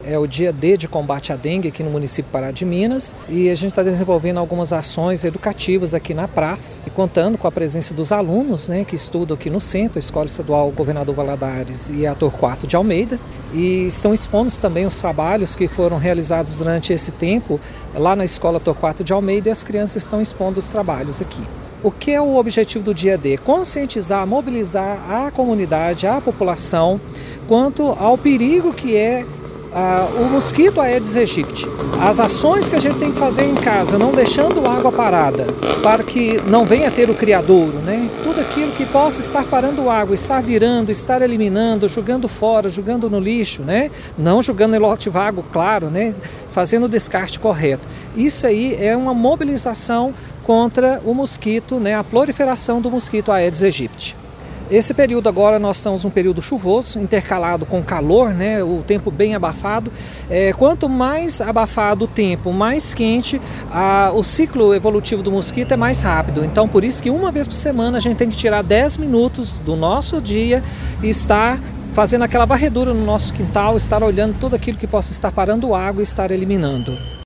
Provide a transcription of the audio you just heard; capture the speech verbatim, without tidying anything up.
é o dia D de combate à dengue aqui no município de Pará de Minas, e a gente está desenvolvendo algumas ações educativas aqui na praça, e contando com a presença dos alunos, né, que estudam aqui no centro, a Escola Estadual Governador Valadares e a Torquato de Almeida, e estão expondo também os trabalhos que foram realizados durante esse tempo lá na Escola Torquato de Almeida, e as crianças estão expondo os trabalhos aqui. O que é o objetivo do dia D? Conscientizar, mobilizar a comunidade, a população, quanto ao perigo que é uh, o mosquito Aedes aegypti. As ações que a gente tem que fazer em casa, não deixando água parada, para que não venha ter o criadouro, né? Tudo aquilo que possa estar parando água, estar virando, estar eliminando, jogando fora, jogando no lixo, né? Não jogando em lote vago, claro, né? Fazendo o descarte correto. Isso aí é uma mobilização contra o mosquito, né? A proliferação do mosquito Aedes aegypti. Esse período agora nós estamos num período chuvoso, intercalado com calor, né? O tempo bem abafado. É, quanto mais abafado o tempo, mais quente, a, o ciclo evolutivo do mosquito é mais rápido. Então, por isso que uma vez por semana a gente tem que tirar dez minutos do nosso dia e estar fazendo aquela varredura no nosso quintal, estar olhando tudo aquilo que possa estar parando água e estar eliminando.